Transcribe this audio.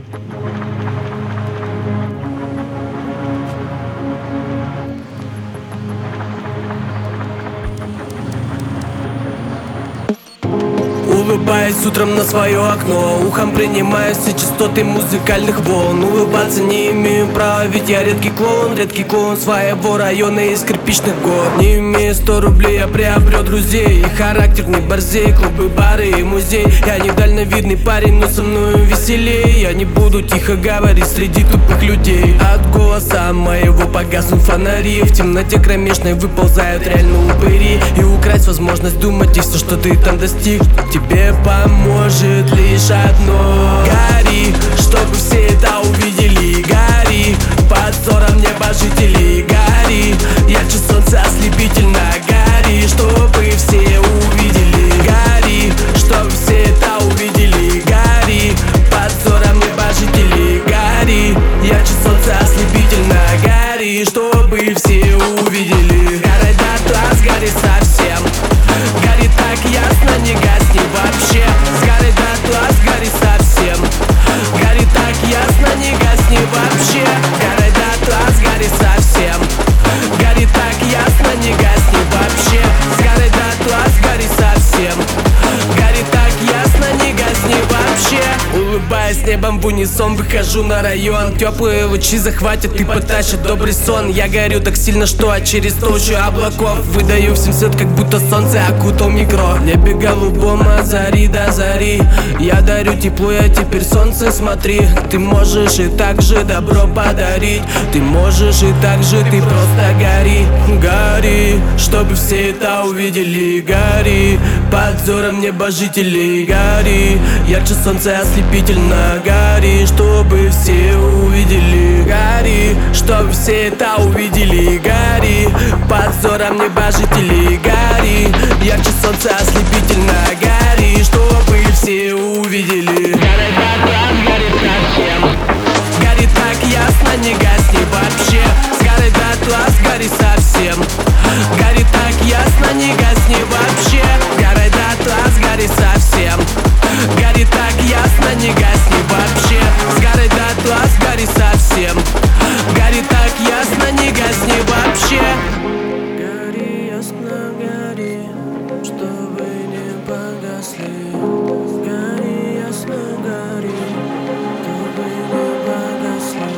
Улыбаясь утром на свое окно, ухом принимаю все частоты музыкальных волн. Улыбаться не имею права, ведь я редкий клоун своего района из кирпичных гор. Не имея 100 рублей, я приобрел друзей, и характер не борзей, клубы, бары и музей. Я недальновидный парень, но со мною веселей. Я не буду тихо говорить среди тупых людей. От голоса моего погаснут фонари, в темноте кромешной выползают реально упыри. И украсть возможность думать и все, что ты там достиг. Тебе поможет лишь одно: гори, чтобы все это увидели. Гори, под взором небожителей. Гори, ярче солнца ослепительно. Гори, чтобы все увидели. Гори, чтобы все это увидели. Гори, под взором небожителей. Гори, ярче солнца ослепительно. Гори, чтобы все увидели. Горой дотла, сгори совсем. Гори так ясно, не гасни вообще. Сгори дотла, сгори совсем. Гори так ясно, не гасни вообще. Горой дотла, сгори совсем. Гори так ясно, не гасни вообще. Сгори дотла, сгори совсем. Гори так ясно, не гасни вообще. Улыбаясь небом в унисон, выхожу на район. Теплые лучи захватят и потащат добрый сон. Я горю так сильно, что через толщу облаков выдаю всем свет, как будто солнце окутал микро. В небе голубом от зари до зари я дарю тепло, я теперь солнце, смотри. Ты можешь и так же добро подарить. Ты можешь и так же, ты просто гори. Гори, чтобы все это увидели. Гори, под взором небожителей. Гори, ярче солнце ослепительно. Гори, чтобы все увидели. Гори, чтобы все это увидели. Гори, под взором небожителей. Гори, ярче солнце ослепительно. Гори, чтобы все увидели. Горой дотла, сгори совсем. Гори так ясно, не гасни вообще. Сгори дотла, сгори совсем. Гори так ясно, не гасни вообще. Горой дотла, сгори совсем. Гори так ясно, не гасни вообще. Сгори дотла, сгори совсем. Гори так ясно, не гасни вообще. Гори ясно, гори, чтобы не погасли. Гори ясно, гори, чтобы не погасли.